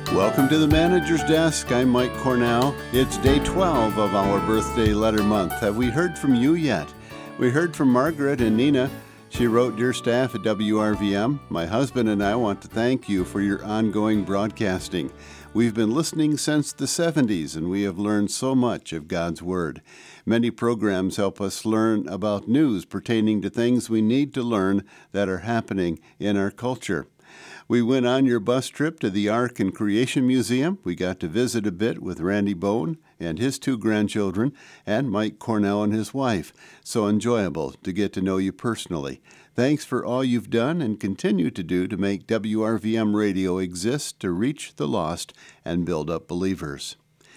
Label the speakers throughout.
Speaker 1: Welcome to the Manager's Desk. I'm Mike Cornell. It's day 12 of our birthday letter month. Have we heard from you yet? We heard from Margaret and Nina. She wrote, "Dear staff at WRVM, my husband and I want to thank you for your ongoing broadcasting. We've been listening since the 70s, and we have learned so much of God's Word. Many programs help us learn about news pertaining to things we need to learn that are happening in our culture. We went on your bus trip to the Ark and Creation Museum. We got to visit a bit with Randy Bone and his 2 grandchildren, and Mike Cornell and his wife. So enjoyable to get to know you personally. Thanks for all you've done and continue to do to make WRVM Radio exist to reach the lost and build up believers."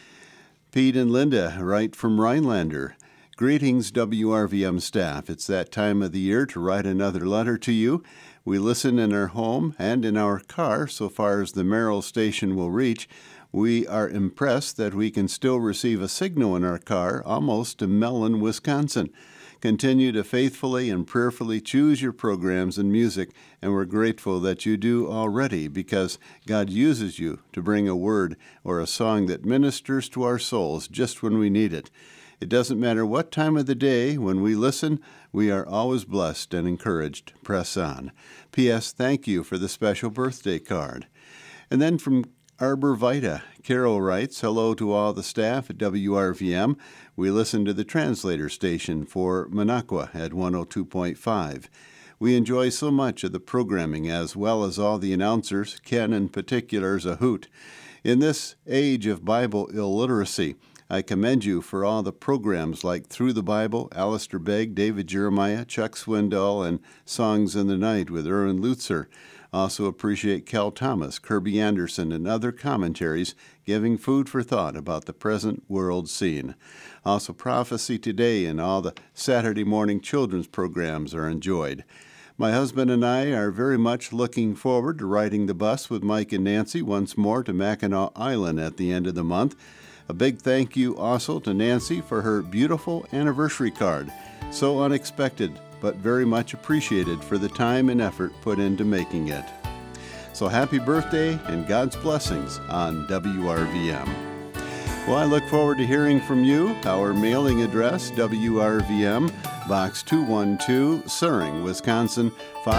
Speaker 1: Pete and Linda write from Rhinelander. "Greetings, WRVM staff. It's that time of the year to write another letter to you. We listen in our home and in our car so far as the Merrill station will reach. We are impressed that we can still receive a signal in our car almost to Mellon, Wisconsin. Continue to faithfully and prayerfully choose your programs and music, and we're grateful that you do already because God uses you to bring a word or a song that ministers to our souls just when we need it. It doesn't matter what time of the day, when we listen, we are always blessed and encouraged. Press on. P.S. Thank you for the special birthday card." And then from Arbor Vita, Carol writes, "Hello to all the staff at WRVM. We listen to the translator station for Minocqua at 102.5. We enjoy so much of the programming as well as all the announcers. Ken in particular is a hoot. In this age of Bible illiteracy, I commend you for all the programs like Through the Bible, Alistair Begg, David Jeremiah, Chuck Swindoll, and Songs in the Night with Erwin Lutzer. Also appreciate Cal Thomas, Kirby Anderson, and other commentaries giving food for thought about the present world scene. Also Prophecy Today and all the Saturday morning children's programs are enjoyed. My husband and I are very much looking forward to riding the bus with Mike and Nancy once more to Mackinac Island at the end of the month. A big thank you also to Nancy for her beautiful anniversary card. So unexpected, but very much appreciated for the time and effort put into making it. So happy birthday and God's blessings on WRVM. Well, I look forward to hearing from you. Our mailing address, WRVM, Box 212, Suring, Wisconsin,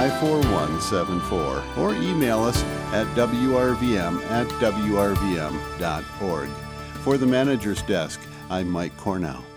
Speaker 1: 54174. Or email us at wrvm@wrvm.org. For the Manager's Desk, I'm Mike Cornell.